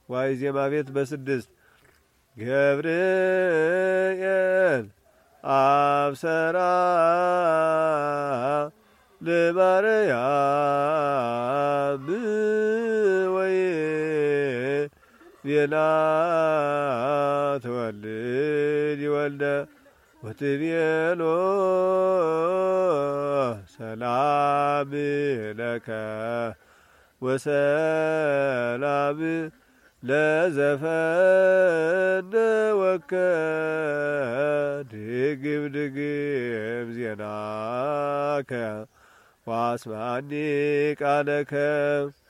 ዋይ ዜማ ቤት በስድስት ገብርኤል አብሰራ ለማርያም ወይ ቤላ ተወልድ ይወልደ ወትቤሎ ሰላም ለከ ወሰላም ለዘፈነ ወከ ድግም ድግም ዜናከ ዋስማኒ ቃለከ